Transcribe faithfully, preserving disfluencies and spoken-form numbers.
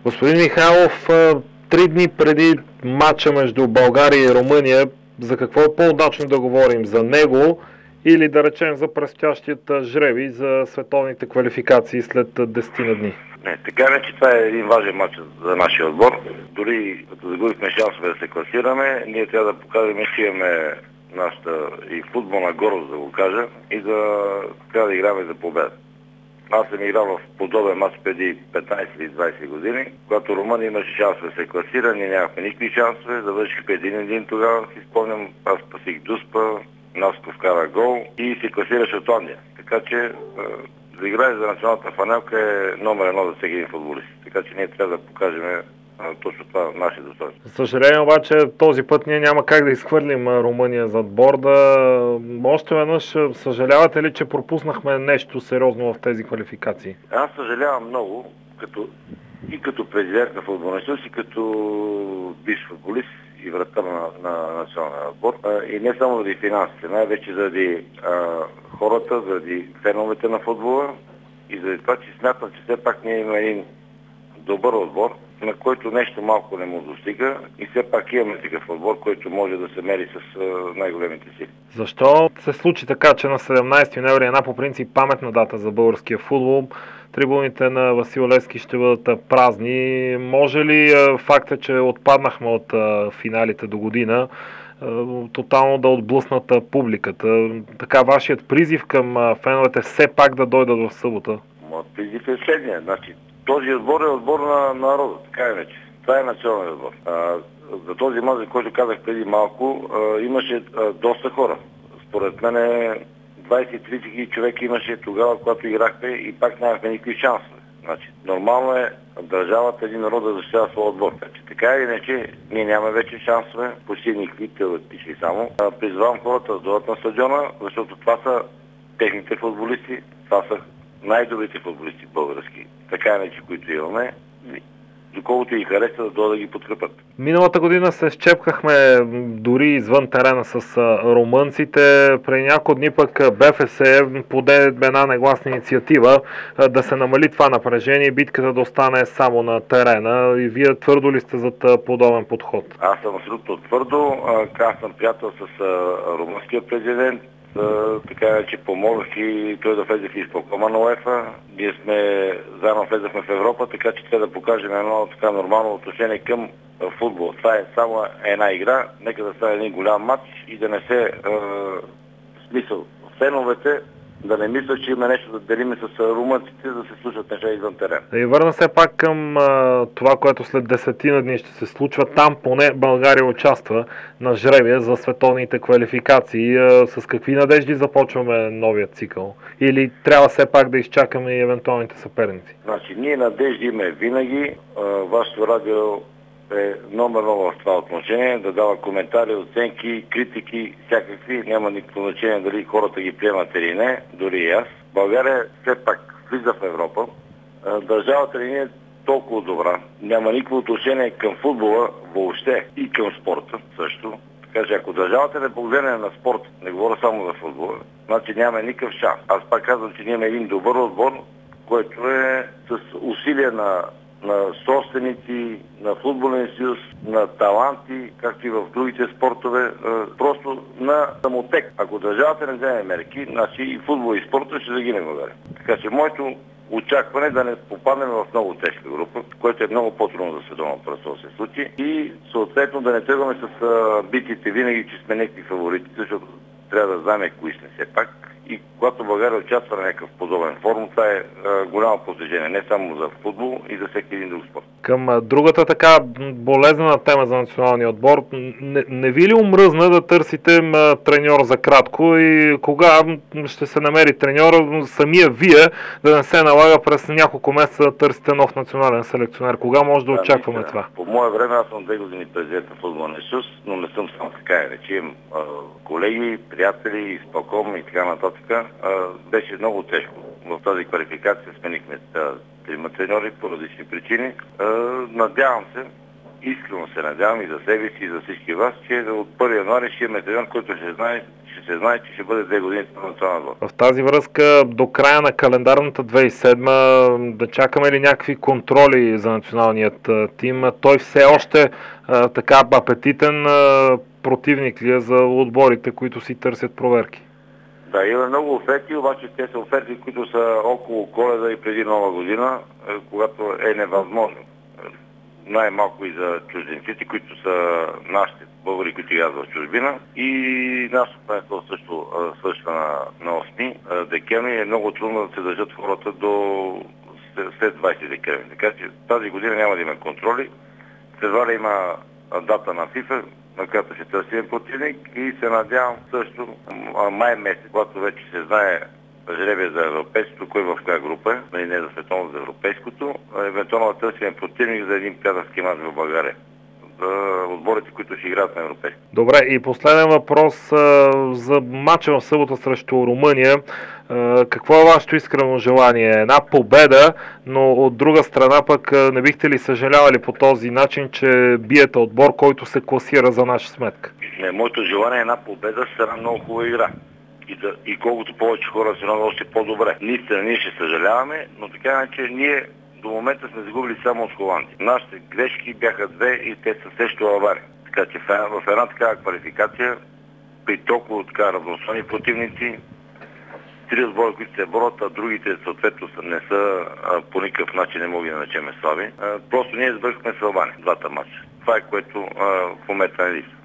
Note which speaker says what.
Speaker 1: Господин Михайлов, три дни преди матча между България и Румъния, за какво е по-удачно да говорим? За него или да речем за предстоящият жребий за световните квалификации след десет на дни?
Speaker 2: Не, така не, че това е един важен матч за нашия отбор. Дори като загубихме шансове да се класираме, ние трябва да покажем, че имаме нашата и футболна горест, да го кажа, и да трябва да играме за победа. Аз съм играл в подобен мач преди петнайсет или двайсет години, когато Румъния имаше шансове да се класира, ние нямахме никакви шансове, завършихме един-един тогава, си спомням, аз пасих Дуспа, Наско вкара гол и се класира Шотландия. Така че да играе за националната фанелка е номер едно за всеки един футболист. Така че ние трябва да покажем точно това наше достоинство.
Speaker 1: За съжаление обаче този път ние няма как да изхвърлим Румъния зад борда. Още веднъж съжалявате ли, че пропуснахме нещо сериозно в тези квалификации?
Speaker 2: Аз съжалявам много, като, и като президент на футболния съюз, и като бивш футболист и вратар на, на националния отбор. И не само заради финансите, най-вече заради а, хората, заради феновете на футбола и заради това, че смятам, че все пак ние имаме един добър отбор, на който нещо малко не му достига и все пак имаме такъв отбор, който може да се мери с uh, най-големите сили.
Speaker 1: Защо се случи така, че на седемнайсети ноември, една по принцип паметна дата за българския футбол, трибуните на Васил Левски ще бъдат празни? Може ли факта, че отпаднахме от финалите до година, тотално да отблъснат публиката? Така, вашият призив към феновете все пак да дойдат в събота?
Speaker 2: Моят призив е следния. Значи, този отбор е отбор на народа, така е вече. Това е национален отбор. А, за този мач, за който казах преди малко, а, имаше а, доста хора. Според мен двайсет до трийсет човека имаше тогава, когато играхме и пак нямахме никакви шансове. Значи, нормално е държавата, един народ да защитава своя отбор. Значи, така или иначе, ние нямаме вече шансове, почти никакви теоретични само. А, призвавам хората да дойдат на стадиона, защото това са техните футболисти, това са най-добрите футболисти български, така иначе, които имаме, доколкото и харесва да дойдат да ги подкрепят.
Speaker 1: Миналата година се счепкахме дори извън терена с румънците. Преди няколко дни пък БФС поде една негласна инициатива да се намали това напрежение и битката да остане само на терена. И вие твърдо ли сте за подобен подход?
Speaker 2: Аз съм абсолютно твърдо. Аз съм приятел с румънския президент. Uh, така че помогнах и той да влезе в изпълкома на УЕФА. Ние сме заедно влезахме в Европа, така че трябва да покажем едно така нормално отношение към uh, футбол. Това е само една игра, нека да стане един голям матч и да не се uh, смисъл. Феновете да не мислят, че има нещо да делиме с румънците, да се случват неща извън терен.
Speaker 1: Да и върна се пак към а, това, което след десетина дни ще се случва. Там поне България участва на жребия за световните квалификации. А, с какви надежди започваме новия цикъл? Или трябва все пак да изчакаме и евентуалните съперници?
Speaker 2: Значи, ние надежди имаме винаги. А, вашето радио е номер едно в това отношение, да дава коментари, оценки, критики, всякакви. Няма никакво значение дали хората ги приемат или не, дори и аз. България все пак влиза в Европа. Държавата ли не е толкова добра. Няма никакво отношение към футбола въобще и към спорта също. Така че ако държавата не погледне на спорт, не говоря само за футбола, значи няма никакъв шанс. Аз пак казвам, че ние имаме един добър отбор, който е с усилия на на собственици, на футболен съюз, на таланти, както и в другите спортове, просто на самотек. Ако държавата не вземе мерки, значи и футбол и спорта ще загине в България. Така че моето очакване е да не попаднем в много тежка група, което е много по-трудно за световно първенство да се случи и съответно да не тръгваме с битите винаги, че сме някакви фаворити, защото трябва да знаем кои сме все пак. И когато България участва на някакъв подобен форум, това е а, голямо постижение, не само за футбол и за всеки един друг спорт.
Speaker 1: Към а, другата така болезнена тема за националния отбор, не, не ви ли омръзна да търсите а, треньор за кратко и кога ще се намери треньор, самия вие да не се налага през няколко месеца да търсите нов национален селекционер? Кога може да, да очакваме мисля, това?
Speaker 2: По мое време аз съм две години президент на футболния съюз, но не съм сам така. Речи, имам колеги, приятели, изпълком и така нататък. Беше много тежко. В тази квалификация сменихме трима треньори по различни причини. Надявам се, искрено се надявам и за себе си, и за всички вас, че от първи януари ще имаме треньор, който ще знае, ще се знае, че ще бъде две години на национална отбор.
Speaker 1: В тази връзка до края на календарната две хиляди и седма да чакаме ли някакви контроли за националният тим? Той все още а, така апетитен а, противник ли е за отборите, които си търсят проверки?
Speaker 2: Да, има много оферти, обаче те са оферти, които са около Коледа и преди Нова година, когато е невъзможно. Най-малко и за чужденците, които са нашите българи, които играят в чужбина. И нашето правителство също свършва на, на осми декември. Е много трудно да се държат хората до след двайсети декември. Така че тази година няма да има контроли. Февруари има дата на ФИФА, на която ще търсим противник и се надявам също май месец, когато вече се знае жребия за европейското, кой в коя група е, и не за световно, за европейското, евентуално да търсим противник за един приятелски мач в България. За отборите, които ще играят на европейски.
Speaker 1: Добре, и последен въпрос а, за матча в събота срещу Румъния. А, какво е вашето искрено желание? Една победа, но от друга страна пък не бихте ли съжалявали по този начин, че биете отбор, който се класира за наша сметка?
Speaker 2: Не, моето желание е една победа с една много хубава игра. И, да, и колкото повече хора се надо, още по-добре. Наистина, ние ще съжаляваме, но така че ние до момента сме загубили само от Холандия. Нашите грешки бяха две и те са също аварии. Така че в една такава квалификация, при толкова така равностойни противници, три отбора, които се борят, а другите съответно не са а, по никакъв начин не мога да начеме слаби. А, просто ние сбъркахме с Албания, двата матча. Това е което а, в момента не липсва.